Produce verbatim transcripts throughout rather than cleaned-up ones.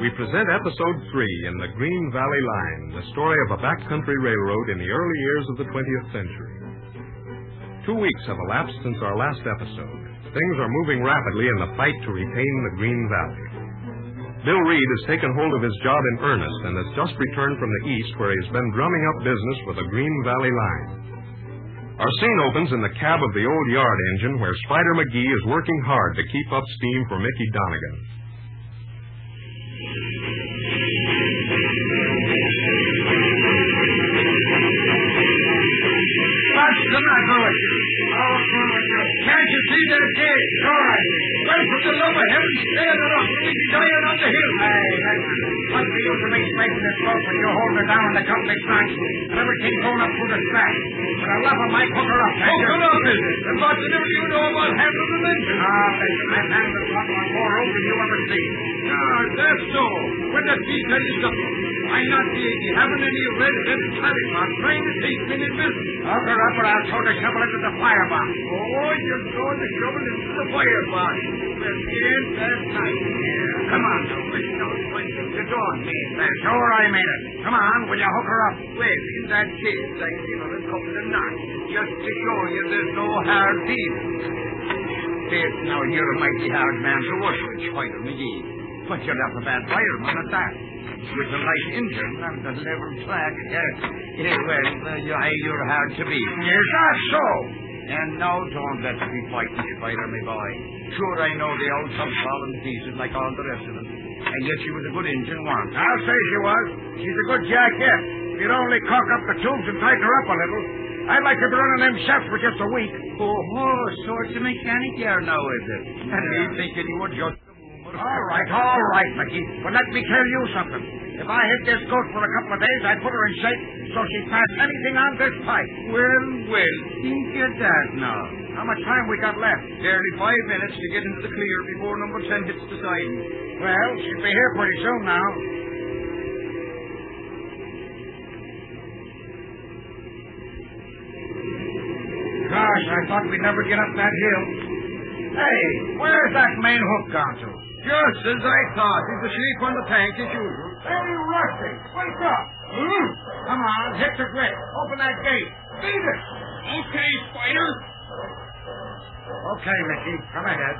we present Episode three in the Green Valley Line, the story of a backcountry railroad in the early years of the twentieth century. Two weeks have elapsed since our last episode. Things are moving rapidly in the fight to retain the Green Valley. Bill Reed has taken hold of his job in earnest and has just returned from the east where he's been drumming up business for the Green Valley Line. Our scene opens in the cab of the old yard engine where Spider McGee is working hard to keep up steam for Mickey Donegan. What's the matter with you? Oh, can't you see that gate? All right. Well, for the love of heaven, stand it up. We be dying on the hill. Hey, what's the use of me making this boat when you hold her down in the company trunk and everything going up through the slack? For the love of Mike, hook her up. Hook her up, is it? And what's the you know about handling the engine? Ah, listen, I've handled a lot more road than you ever see. Ah, that's so. When the sea tell you something, I'm not the having any red-headed clavicle trying to take me in business. Hook her up or I'll throw the shovel into the firebox. Oh, you're throwing the shovel into the firebox. Well, yes, that's nice. Yeah. Come on, now. Let's know what you're doing, me. That's sure I mean it. Come on, will you hook her up? Well, in that case, I give her a couple of knots just to show you there's no hard deal. Yes, now, you're a mighty hard man to work with, Spider McGee. But you're not a bad fireman at that. With a light engine and a level track. Yes, yeah, well, uh, you're hard to beat. Yes, that's so. And now don't let me fight the Spider, my boy. Sure, I know the old tub's fallen to pieces like all the rest of them. And yet she was a good engine once. I'll say she was. She's a good jack yet. If you'd only cock up the tubes and tighten her up a little. I'd like to be running them shafts for just a week. Oh, oh, so it's a mechanic here now, is it? And me thinking you would just... All right, all right, Mickey. But let me tell you something. If I hit this goat for a couple of days, I'd put her in shape so she'd pass anything on this pipe. Well, well, think of that now. How much time we got left? Barely five minutes to get into the clear before number ten hits the siding. Well, she'll be here pretty soon now. Gosh, I thought we'd never get up that hill. Hey, where's that main hook gone to? Just as I thought. He's asleep on the tank as usual. Hey, Rusty, wake up. Mm. Come on, hit the grip. Open that gate. Beat it. Okay, Spider. Okay, Mickey, come ahead.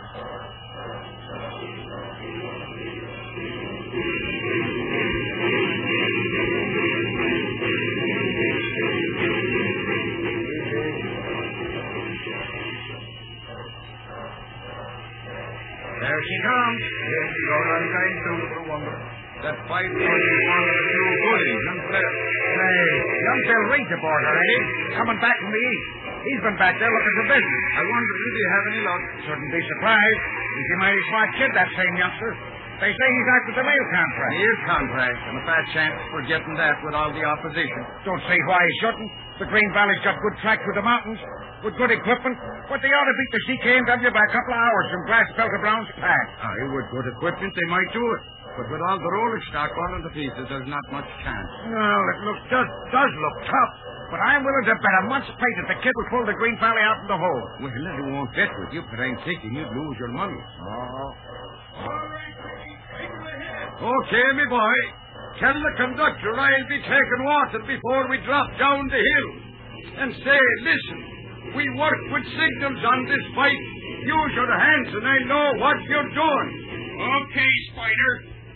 There she comes. Yes, you're on time too, for wonder. That five point is one of the two good engines left. Say, young Bill Reed's aboard her, ain't he? Coming back from the east. He's been back there looking for business. I wonder if you have any luck. Shouldn't be surprised. He's a mighty smart kid, that same youngster. They say he's after the mail contract. Mail contract, and a fat chance for getting that with all the opposition. Don't see why he shouldn't. The Green Valley's got good track through the mountains, with good equipment. But they ought to beat the C K M W by a couple of hours from Glassbell to Brown's Pass. Aye, with good equipment, they might do it. But with all the rolling stock falling to pieces, there's not much chance. Well, it looks, does, does look tough. But I'm willing to bet a month's pay that the kid will pull the Green Valley out in the hole. Well, he won't bet with you, but I'm thinking you'd lose your money. Oh. All right, Mickey, take it ahead. Okay, me boy. Tell the conductor I'll be taking water before we drop down the hill. And say, listen, we work with signals on this pipe. Use your hands and I know what you're doing. Okay, Spider.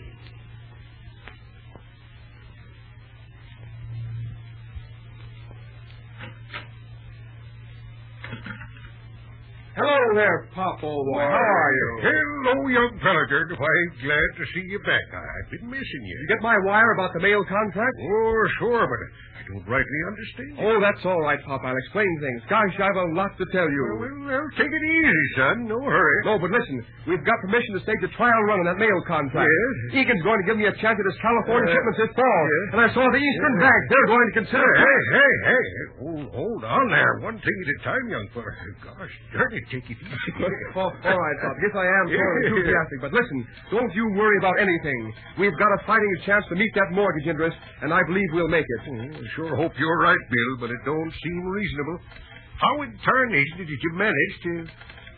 Hello there, Pop, old boy. Well, how are you? Hello, young Pelican. Why, glad to see you back. I've been missing you. Did you get my wire about the mail contract? Oh, sure, but I don't rightly understand. Oh, that's all right, Pop. I'll explain things. Gosh, I've a lot to tell you. Well, well, well, take it easy, son. No hurry. No, but listen. We've got permission to stage a trial run on that mail contract. Yes? Egan's going to give me a chance at his California Uh, shipments this fall. yes? And I saw the Eastern Yes. bags. They're going to consider it. Hey, hey, hey. Hold, hold on there. One thing at a time, young fella. Gosh, darn it, take it easy. Oh, all right, Pop. Yes, I am sort of enthusiastic. But listen, don't you worry about anything. We've got a fighting chance to meet that mortgage interest, and I believe we'll make it. Oh, I sure hope you're right, Bill, but it don't seem reasonable. How in tarnation did you manage to...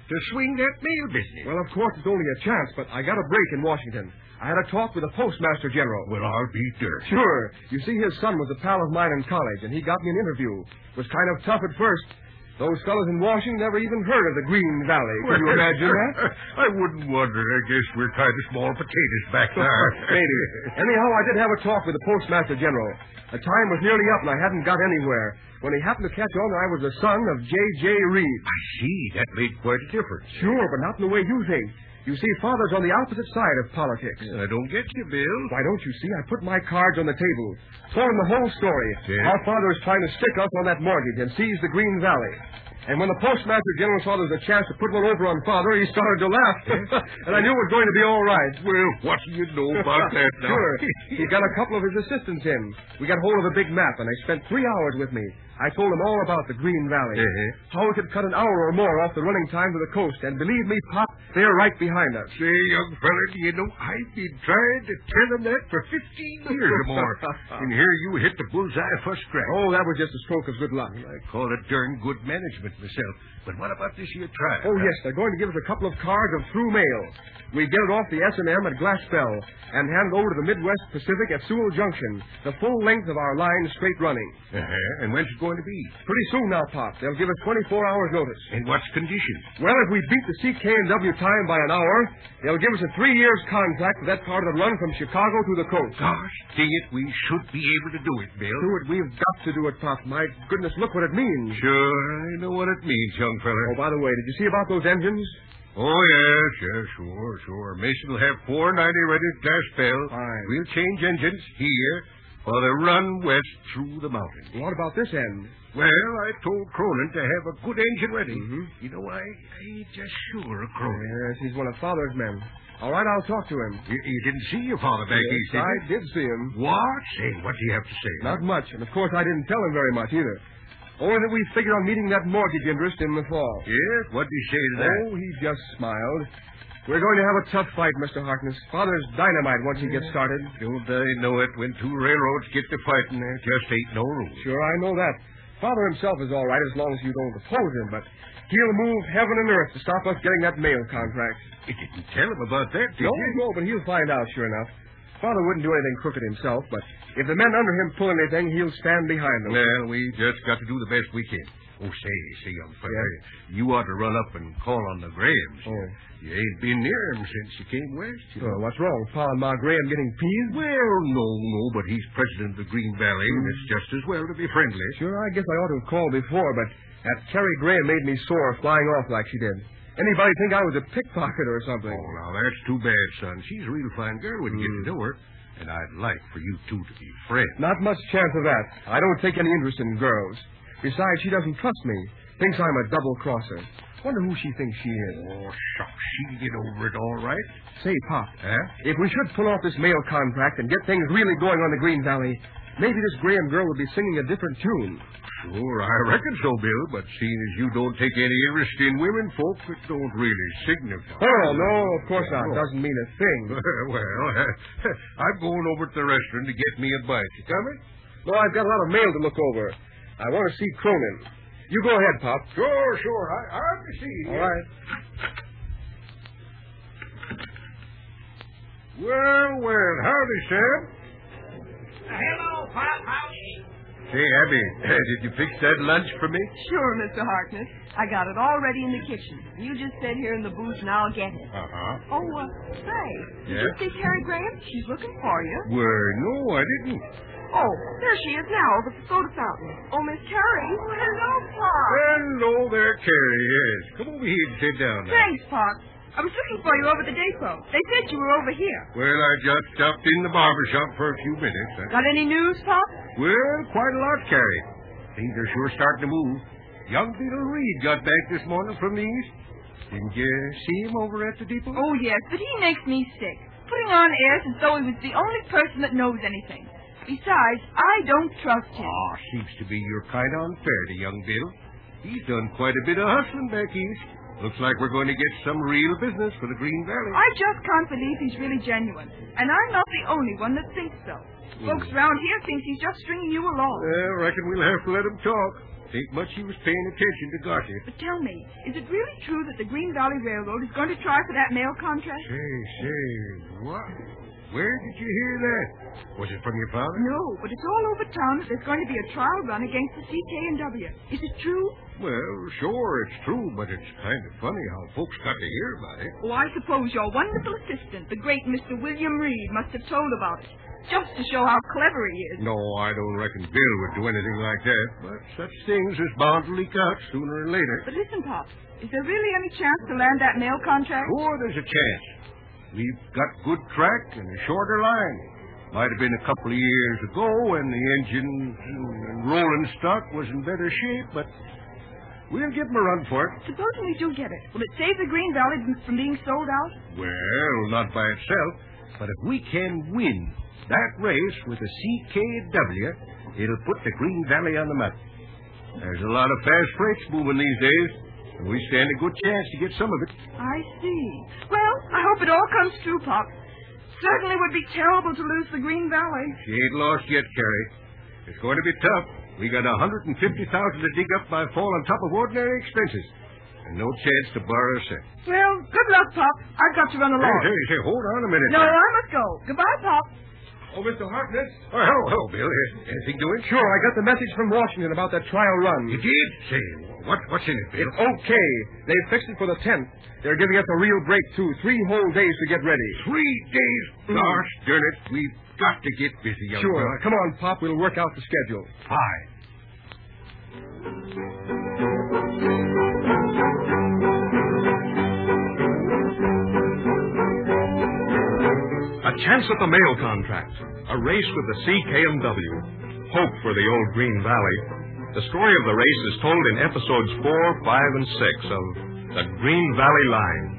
to swing that mail business. Well, of course, it's only a chance, but I got a break in Washington. I had a talk with the Postmaster General. Well, I'll be there. Sure. You see, his son was a pal of mine in college, and he got me an interview. It was kind of tough at first. Those fellows in Washington never even heard of the Green Valley. Can you imagine that? I wouldn't wonder. I guess we're kind of small potatoes back there. Maybe. Anyhow, I did have a talk with the Postmaster General. The time was nearly up, and I hadn't got anywhere. When he happened to catch on that I was the son of J J. Reed. I see. That made quite a difference. Sure, but not in the way you think. You see, Father's on the opposite side of politics. I don't get you, Bill. Why don't you see? I put my cards on the table. Told him the whole story. Yeah. How Father is trying to stick us on that mortgage and seize the Green Valley. And when the Postmaster General saw there was a chance to put one over on Father, he started to laugh. And I knew it was going to be all right. Well, what do you know about that now? Sure. He got a couple of his assistants in. We got hold of a big map, and they spent three hours with me. I told them all about the Green Valley. Uh-huh. How we could cut an hour or more off the running time to the coast. And believe me, Pop, they're right behind us. Say, young fella, do you know, I've been trying to tell them that for fifteen years or more. And here you hit the bullseye first crack. Oh, that was just a stroke of good luck. I call it darn good management myself. But what about this here trial? Oh, yes, they're going to give us a couple of cards of through mail. We get it off the S and M at Glassbell and hand it over to the Midwest Pacific at Sewell Junction, the full length of our line straight running. Uh-huh. And when's it going to be? Pretty soon now, Pop. They'll give us twenty-four hours notice. And what's conditions? Well, if we beat the C K and W time by an hour, they'll give us a three years contract for that part of the run from Chicago to the coast. Gosh, dang it, we should be able to do it, Bill. Do it. We've got to do it, Pop. My goodness, look what it means. Sure, I know what it means, young fella. Oh, by the way, did you see about those engines? Oh, yes, yes, sure, sure. Mason will have four ninety ready at Glassbell. Fine. We'll change engines here for the run west through the mountains. What about this end? Well, I told Cronin to have a good engine ready. Mm-hmm. You know, I, I ain't just sure of Cronin. Yes, he's one of Father's men. All right, I'll talk to him. You, you didn't see your father back Yes, east, did I you? did see him. What? Say, what do you have to say? Not much, and of course I didn't tell him very much either. Only that we figured on meeting that mortgage interest in the fall. Yes? What did he say to that? Oh, he just smiled. We're going to have a tough fight, Mister Harkness. Father's dynamite once he gets started. Don't I know it? When two railroads get to fighting, there just ain't no room. Sure, I know that. Father himself is all right as long as you don't oppose him, but he'll move heaven and earth to stop us getting that mail contract. You didn't tell him about that, did No, you? no, but he'll find out, sure enough. Father wouldn't do anything crooked himself, but if the men under him pull anything, he'll stand behind them. Well, we just got to do the best we can. Oh, say, say, young fella, Yeah? you ought to run up and call on the Grahams. Oh. You ain't been near him since you came west. You So know. what's wrong? Pa and Ma Graham getting peeved? Well, no, no, but he's president of the Green Valley, and it's just as well to be friendly. Sure, I guess I ought to have called before, but that Carrie Graham made me sore flying off like she did. Anybody think I was a pickpocket or something? Oh, now, that's too bad, son. She's a real fine girl when you get to know her, and I'd like for you two to be friends. Not much chance of that. I don't take any interest in girls. Besides, she doesn't trust me. Thinks I'm a double-crosser. Wonder who she thinks she is. Oh, shucks, she'll get over it all right. Say, Pop, Huh? if we should pull off this mail contract and get things really going on the Green Valley, maybe this Graham girl would be singing a different tune. Sure, I reckon so, Bill, but seeing as you don't take any interest in women folk, it don't really signify. Oh, no, of course not. Doesn't mean a thing. Well, I'm going over to the restaurant to get me a bite. You coming? No, I've got a lot of mail to look over. I want to see Cronin. You go ahead, Pop. Sure, sure. I, I'll be seeing you. All right. Well, well, howdy, Sam. Hello, Pop. Howdy. Say, Abby, did you fix that lunch for me? Sure, Mister Harkness. I got it all ready in the kitchen. You just sit here in the booth and I'll get it. Uh-huh. Oh, uh, say, did Yeah? you see Carrie Graham? She's looking for you. Well, no, I didn't. Oh, there she is now over at the soda fountain. Oh, Miss Carrie. Oh, hello, Pop. Hello there, Carrie, yes. Come over here and sit down now. Thanks, Pop. I was looking for you over at the depot. They said you were over here. Well, I just stopped in the barber shop for a few minutes. I... Got any news, Pop? Well, quite a lot, Carrie. Things are sure starting to move. Young Peter Reed got back this morning from the east. Didn't you see him over at the depot? Oh, yes, but he makes me sick. Putting on airs as though he was the only person that knows anything. Besides, I don't trust him. Ah, seems to be you're kind of unfair to young Bill. He's done quite a bit of hustling back east. Looks like we're going to get some real business for the Green Valley. I just can't believe he's really genuine. And I'm not the only one that thinks so. Folks around here think he's just stringing you along. I reckon we'll have to let him talk. Ain't much he was paying attention to gossip. But tell me, is it really true that the Green Valley Railroad is going to try for that mail contract? Say, say, what? Where did you hear that? Was it from your father? No, but it's all over town that there's going to be a trial run against the C K and W. Is it true? Well, sure, it's true, but it's kind of funny how folks got to hear about it. Oh, I suppose your wonderful assistant, the great Mister William Reed, must have told about it, just to show how clever he is. No, I don't reckon Bill would do anything like that, but such things is bound to leak out sooner or later. But listen, Pop, is there really any chance to land that mail contract? Sure, there's a chance. We've got good track and a shorter line. Might have been a couple of years ago when the engines and rolling stock was in better shape, but we'll give 'em a run for it. Supposing we do get it, will it save the Green Valley from being sold out? Well, not by itself, but if we can win that race with the C K W, it'll put the Green Valley on the map. There's a lot of fast freights moving these days, and we stand a good chance to get some of it. I see. Well, I hope it all comes true, Pop. Certainly would be terrible to lose the Green Valley. She ain't lost yet, Carrie. It's going to be tough. We got one hundred fifty thousand dollars to dig up by fall on top of ordinary expenses, and no chance to borrow a cent. Well, good luck, Pop. I've got to run along. Hey, hey, hey, hold on a minute. No, now. I must go. Goodbye, Pop. Oh, Mister Harkness? Oh, hello, hello, Bill. Anything doing? Sure, I got the message from Washington about that trial run. You did? Say, what, what's in it, Bill? It's okay. They fixed it for the tenth. They're giving us a real break, too. Three whole days to get ready. Three days? Gosh, darn it. We've got to get busy, young Sure. fella. Come on, Pop. We'll work out the schedule. Fine. A chance at the mail contract. A race with the C K and W. Hope for the old Green Valley. The story of the race is told in episodes four, five, and six of The Green Valley Line.